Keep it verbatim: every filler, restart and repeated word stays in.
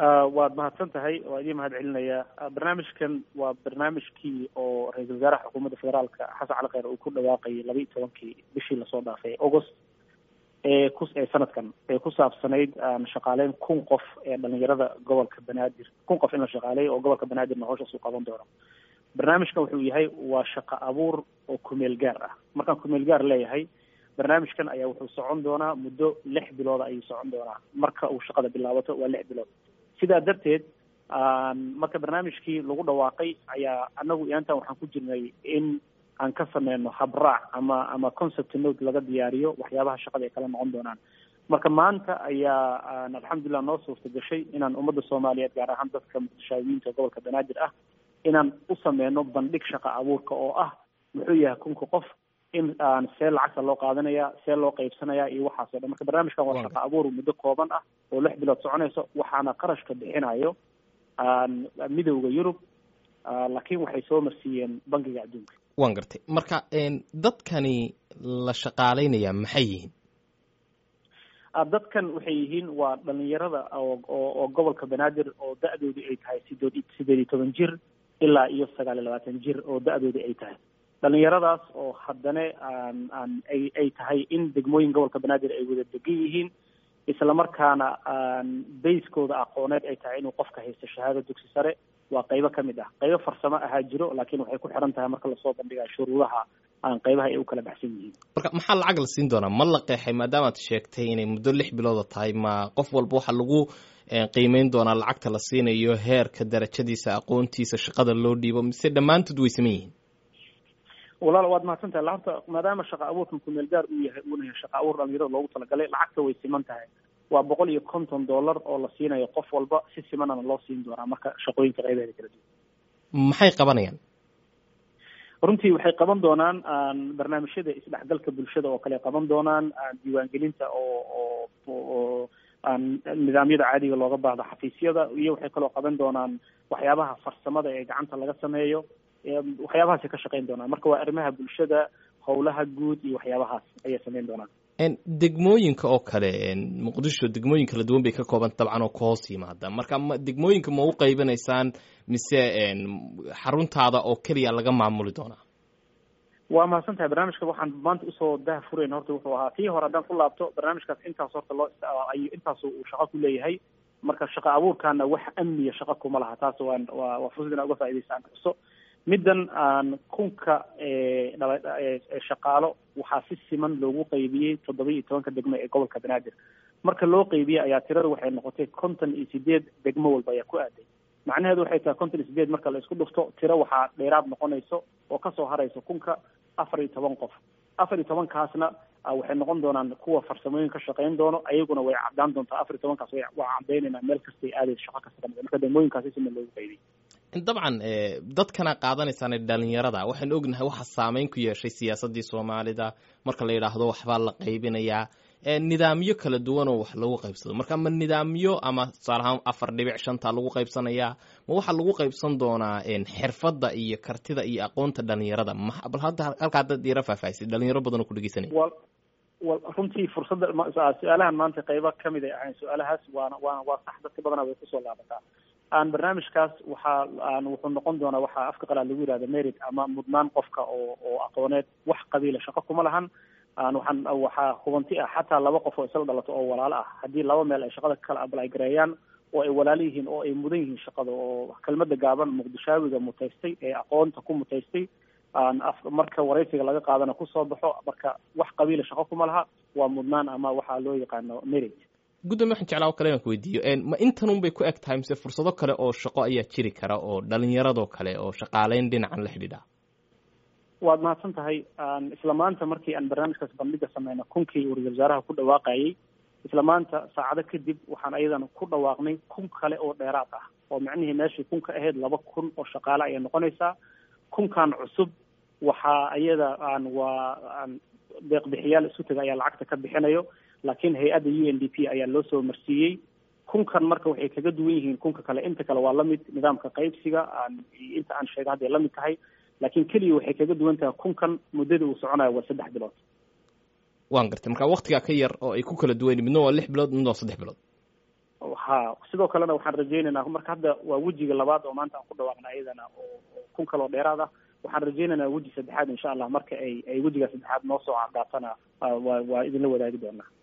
waad mahadsan tahay waa idin mahad celinaya barnaamijkan waa barnaamijkii oo ra-iisul wasaaraha xukuumadda federaalka xasan cali kheyr uu ku dhawaaqayay laba iyo tobankii bishii lasoo dhaafay august ee ku ee sanadkan ee ku saabsanayd shaqaaleyn kun qof ee dhalinyarada gobolka banaadir kun qof in la shaqaaleeyo oo gobolka banaadirna hawshaas uu qaban doono. barnaamijkan wuxuu yahay waa shaqo abuur oo kumeel gaar ah. markaan kumeel gaar leeyahay barnaamijkan ayaa wuxuu socon doonaa muddo lix bilooda ayuu socon doonaa. marka uu shaqada bilaabato waa lix bilood. sidaa darteed marka barnaamijkii lagu dhawaaqay ayaa anagu intaan waxaan ku jirnay in aan ka sameyno habraac ama ama concept note laga diyaariyo waxyaabaha shaqada ay kala noqon doonaan. marka maanta ayaa alxamdulilah noo suurta gashay inaan ummadda soomaaliyeed gaar ahaan dadka muqdishaawiyiinta gobolka banaadir ah inaan u sameyno bandhig shaqa abuurka oo ah muxuu yahay kunka qof in aan see lacagta loo qaadanaya see loo qaybsanaya iyo waxaas oo dhan. marka barnaamijkan waa shaqa abuur muddo kooban ah oo lix bilood soconayso waxaana qarashka bixinayo midowda yurub laakiin waxay soo marsiiyeen bangiga adduunka. waan gartay. marka dadkani la shaqaaleynaya maxay yihiin? dadkan waxay yihiin waa dhalinyarada oo oo gobolka banaadir oo da-doodu ay tahay sideed sideed iyo toban jir ilaa iyo sagaal iyo labaatan jir oo da-doodu ay tahay. dhalinyaradaas oo haddana aan aan ay ay tahay in degmooyin gobolka banaadir ay wada degan yihiin islamarkaana aan bayskooda aqooneed ay tahay inuu qofka haysto shahaado dugsi sare waa qaybo ka mid ah. qaybo farsamo ahaa jiro laakiin waxay ku xiran tahay marka lasoo bandhigayo shuruudaha aan qaybaha ay u kala baxsan yihiin. marka maxaa lacag la siin doonaa? ma la qeexay maadaamaad sheegtay inay muddo lix bilooda tahay ma qof walba waxaa lagu qiimeyn doonaa lacagta la siinayo heerka darajadiisa aqoontiisa shaqada loo dhiibo mise dhammaantood way saman yihiin? walaal waad mahadsan tahay. lacagta maadaama shaqa abuurkan kumeel gaar uu yahay uuna yahay shaqa abuur dhalinyarada loogu talagalay lacagta way siman tahay. waa boqol iyo konton dollar oo la siinayo qof walba si simanana loo siin doonaa marka shaqooyinka qaybaheeda kala duwan. maxay qabanayaan? runtii waxay qaban doonaan barnaamijyada isdhexgalka bulshada oo kale qaban doonaan diiwaangelinta oo oo oo nidaamyada caadiga looga baahdo xafiisyada iyo waxay kaloo qaban doonaan waxyaabaha farsamada ee gacanta laga sameeyo waxyaabahaasay ka shaqeyn doonaan. marka waa arrimaha bulshada howlaha guud iyo waxyaabahaas ayay sameyn doonaan. degmooyinka oo kale muqdisho degmooyin kala duwan bay ka kooban dabcan oo ka hoos yimaada. marka degmooyinka ma u qaybanaysaan mise xaruntaada oo keliya laga maamuli doonaa? waa mahadsan tahay. barnaamijka waxaan maanta usoo daha furayn horta wuxuu ahaa tii hore haddaan ku laabto barnaamijkaas intaas horta loo ay intaas uu shaqo ku leeyahay. marka shaqa abuurkaana wax amniya shaqo kuma laha. taas waa waa waa fursad inaa uga faa'idaysaan karso. middan aan kunka shaqaalo waxaa si siman loogu qaybiyey toddoba iyo tobanka degmo ee gobolka banaadir. marka loo qaybiyey ayaa tirada waxay noqotay konton iyo sideed degmo walba ayaa ku aaday. macnaheedu waxay tahay konton iyo sideed marka la isku dhufto tiro waxaa dheeraad noqonayso oo kasoo harayso kunka afar iyo toban qof. afar iyo tobankaasna waxay noqon doonaan kuwa farsamooyin ka shaqeyn doono ayaguna way caddaan doontaa. afar iyo tobankaas waa caddaynayna meel kastay aadayso shaqo kasta kamid marka degmooyinkaasi si siman loogu qaybiyey. dabcan dadkana qaadanaysaan dhalinyarada waxaan ognahay waxa saameyn ku yeeshay siyaasadii soomaalida marka la yidhaahdo waxbaa la qaybinayaa nidaamyo kala duwan oo wax lagu qaybsado. marka ma nidaamyo ama tusaale ahaan afar dhibic shanta lagu qaybsanayaa ma waxaa lagu qaybsan doonaa xirfadda iyo kartida iyo aqoonta dhalinyarada? bal hadda halkaa dad yara faahfaahisay dhalinyaro badan oo ku dhegeysanaya. wal runtii fursadda su-aalahan maanta qaybo kamid ay ahayn su-aalahaas waana waana waa sax dadka badanaa way kusoo laabataa. aan barnaamijkaas waxaa aan wuxuu noqon doonaa waxaa afka qalaad lagu yihahda merit ama mudnaan qofka oo oo aqooneed wax qabiila shaqo kuma lahan. aan waxaan waxaa hubanti ah xataa laba qof oo isla dhalato oo walaalo ah haddii laba meel ay shaqada kala apply gareeyaan oo ay walaalo yihiin oo ay mudan yihiin shaqada oo kelmada gaaban muqdishaawiga mutaystay ee aqoonta ku mutaystay aan marka waraysiga laga qaadana kusoo baxo marka wax qabiila shaqo kuma laha waa mudnaan ama waxaa loo yaqaano merit. gudoomiye waxaan jeclaa oo kale inaan ku weydiiyo ma intanun bay ku eg tahay mise fursado kale oo shaqo ayaa jiri kara oo dhalinyaradoo kale oo shaqaaleyn dhinacan la xidhiidha? waad mahadsan tahay. isla maanta markii aan barnaamijkaas bandhiga sameyna kunkii uu ra-iisul wasaaraha ku dhawaaqayay isla maanta saacado kadib waxaan ayadana ku dhawaaqnay kun kale oo dheeraad ah oo macnihii meeshii kun ka ahayd laba kun oo shaqaale ayay noqonaysaa. kunkan cusub waxaa iyada aan waa aan deeqbixiyaal isu taga ayaa lacagta ka bixinayo laakiin hay-adda u n d p ayaa loo soo marsiiyey. kunkan marka waxay kaga duwan yihiin kunka kale. inta kale waa lamid nidaamka qaybsiga aan inta aan sheega hadday lamid tahay laakiin keliya waxay kaga duwan tahay kunkan muddada uu soconayo waa saddex bilood. waan gartay. marka waktigaa ka yar oo ay ku kala duwan midna waa lix bilood midna waa saddex bilood. ha sidoo kalena waxaan rajaynaynaa marka hadda waa wejiga labaad oo maanta aan ku dhawaaqna ayadana oo kun kaloo dheeraad ah waxaan rajaynaynaa weji saddexaad insha allah marka ay ay wejiga saddexaad noo soo cadaatana waa waa idinla wadaagi doonaa.